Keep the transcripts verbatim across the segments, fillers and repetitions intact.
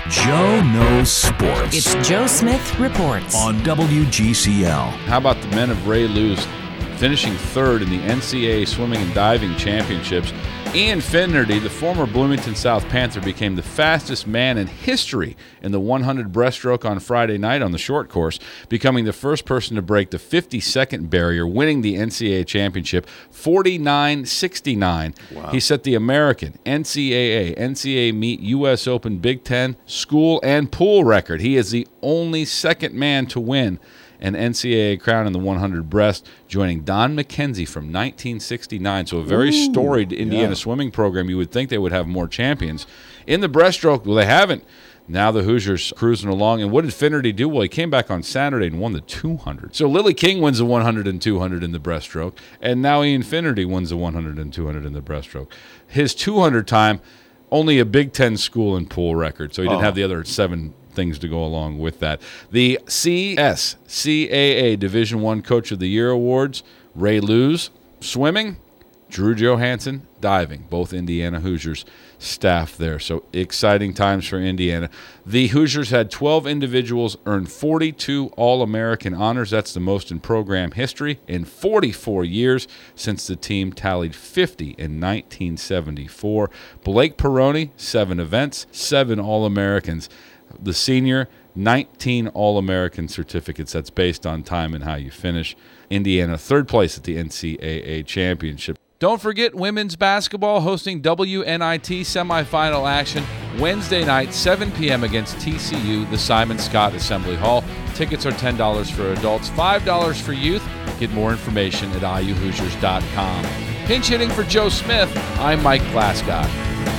Joe Knows Sports. It's Joe Smith Reports on W G C L. How about the men of Ray Lewis finishing third in the N C double A Swimming and Diving Championships? Ian Finnerty, the former Bloomington South Panther, became the fastest man in history in the one hundred breaststroke on Friday night on the short course, becoming the first person to break the fifty-second barrier, winning the N C double A championship forty-nine sixty-nine. Wow. He set the American, N C double A, N C double A meet, U S Open, Big Ten, school, and pool record. He is the only second man to win an N C double A crown in the one hundred breast, joining Don McKenzie from nineteen sixty-nine. So a very Ooh, storied Indiana yeah. swimming program. You would think they would have more champions. In the breaststroke, well, they haven't. Now the Hoosiers cruising along. And what did Finnerty do? Well, he came back on Saturday and won the two hundred. So Lily King wins the one hundred and two hundred in the breaststroke. And now Ian Finnerty wins the one hundred and two hundred in the breaststroke. His two hundred time, only a Big Ten school and pool record. So he didn't oh. have the other seven things to go along with that. The C S C A A Division One Coach of the Year Awards, Ray Lewis, swimming, Drew Johansson, diving, both Indiana Hoosiers staff there. So exciting times for Indiana. The Hoosiers had twelve individuals earn forty-two All-American honors. That's the most in program history in forty-four years since the team tallied fifty in nineteen seventy-four. Blake Peroni, seven events, seven All-Americans. The senior, nineteen All-American certificates. That's based on time and how you finish. Indiana, third place at the N C double A championship. Don't forget women's basketball hosting W N I T semifinal action Wednesday night, seven p.m. against T C U, the Simon Scott Assembly Hall. Tickets are ten dollars for adults, five dollars for youth. Get more information at I U Hoosiers dot com. Pinch hitting for Joe Smith, I'm Mike Glasgow.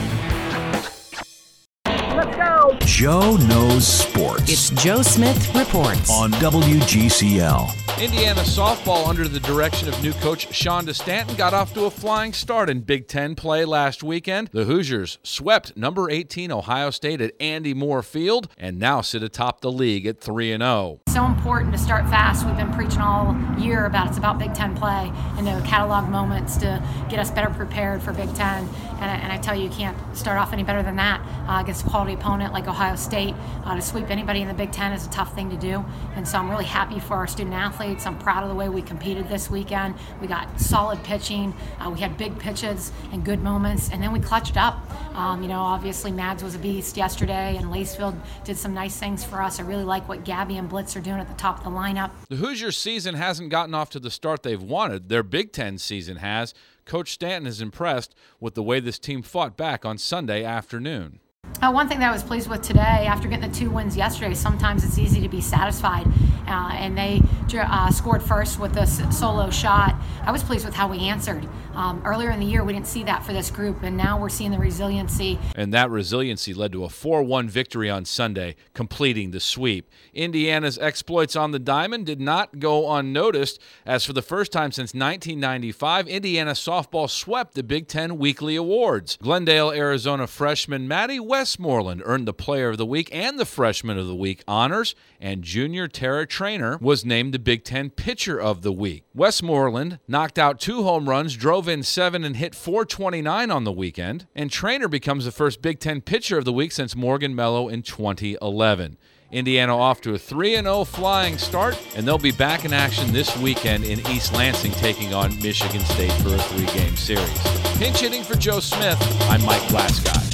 Joe Knows Sports. It's Joe Smith Reports on W G C L. Indiana softball, under the direction of new coach Shonda Stanton, got off to a flying start in Big Ten play last weekend. The Hoosiers swept number eighteen Ohio State at Andy Moore Field and now sit atop the league at three and oh. So important to start fast. We've been preaching all year about it's about Big Ten play and the catalog moments to get us better prepared for Big Ten. And I, and I tell you, you can't start off any better than that uh, against a quality opponent like Ohio State. Uh, to sweep anybody in the Big Ten is a tough thing to do. And so I'm really happy for our student athletes. I'm proud of the way we competed this weekend. We got solid pitching. Uh, we had big pitches and good moments, and then we clutched up. Um, you know, obviously Mads was a beast yesterday, and Lacefield did some nice things for us. I really like what Gabby and Blitz are doing at the top of the lineup. The Hoosiers season hasn't gotten off to the start they've wanted. Their Big Ten season has. Coach Stanton is impressed with the way this team fought back on Sunday afternoon. Uh, one thing that I was pleased with today, after getting the two wins yesterday, sometimes it's easy to be satisfied. Uh, and they uh, scored first with a solo shot. I was pleased with how we answered. Um, earlier in the year, we didn't see that for this group, and now we're seeing the resiliency. And that resiliency led to a four one victory on Sunday, completing the sweep. Indiana's exploits on the diamond did not go unnoticed, as for the first time since nineteen ninety-five, Indiana softball swept the Big Ten Weekly Awards. Glendale, Arizona freshman Maddie Westmoreland earned the Player of the Week and the Freshman of the Week honors, and junior Tara Trainer was named the Big Ten Pitcher of the Week. Westmoreland knocked out two home runs, drove in seven, and hit four twenty-nine on the weekend, and Trainer becomes the first Big Ten Pitcher of the Week since Morgan Mello in twenty eleven. Indiana off to a three and oh flying start, and they'll be back in action this weekend in East Lansing, taking on Michigan State for a three-game series. Pinch hitting for Joe Smith, I'm Mike Glasgow.